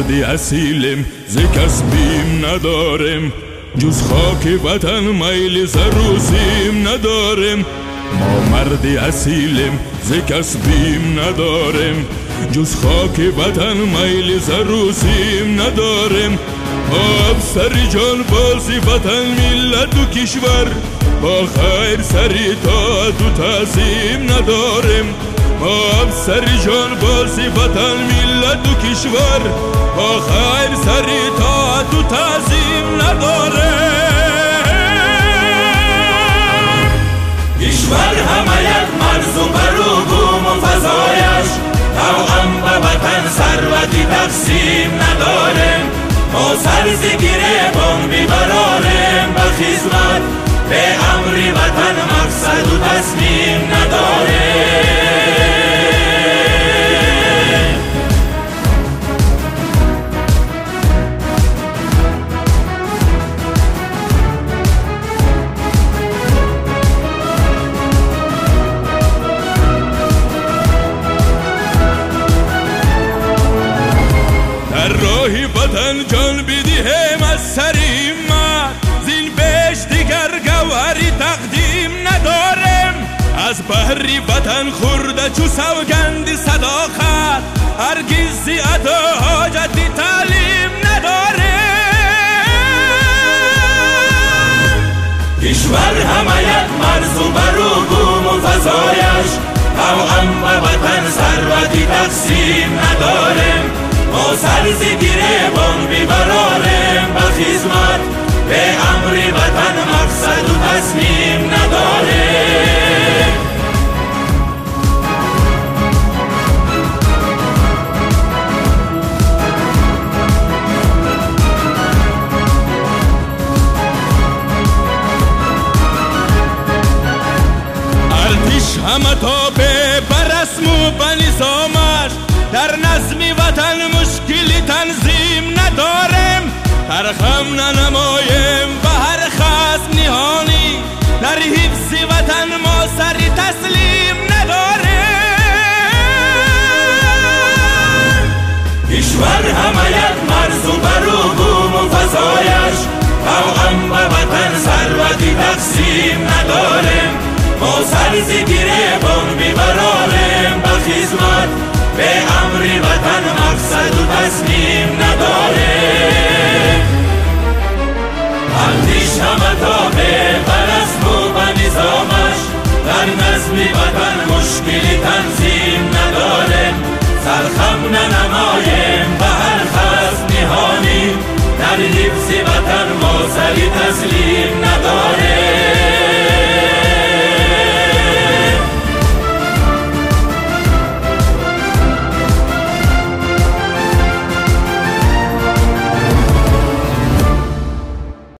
مردی اصیلیم ز کس بیم نداریم، جز خاک وطن میل زروزیم نداریم. ما مردی اصیلیم ز کس بیم نداریم، جز خاک وطن میل زروزیم نداریم. ما افسر جان بازی وطن ملت و کشور، با خیر سری طاعت و تعظیم نداریم. ما افسر جان بازی وطن ملت و کشور، با خیر سری طاعت و تعظیم نداریم. کشور همه یک مرز و بروبوم و فضایش، توأم به وطن ثروتی تقسیم نداریم. ما سر ز گریبان بیبراریم به خدمت، به امر وطن مقصد و تصمیم نداریم. راهی وطن جان بدیم از سری ما، زین بیش دیگر گوهری تقدیم نداریم. از بحری وطن خورده چو سوگند صداقت، هرگز زیاده حاجتی تعلیم نداریم. کشور همه یک مرز و بروبوم و فضایش، توأم به وطن ثروتی تقسیم نداریم. ما سر ز گریبان بیبراریم به خدمت، به امر وطن مقصد و تصمیم نداریم. ارتش همه تابع بر رسم و به نظامش، در نظم وطن مشکلی تنظیم نداریم. ترخم ننمایم به هر خصم نهانی، در حفظ وطن ما سری تسلیم نداریم. کشور همه یک مرز و بروبوم و فضایش، توأم به وطن ثروتی تقسیم نداریم. ما سر ز گریبان بیبراریم به خدمت، به امر وطن مقصد و تصمیم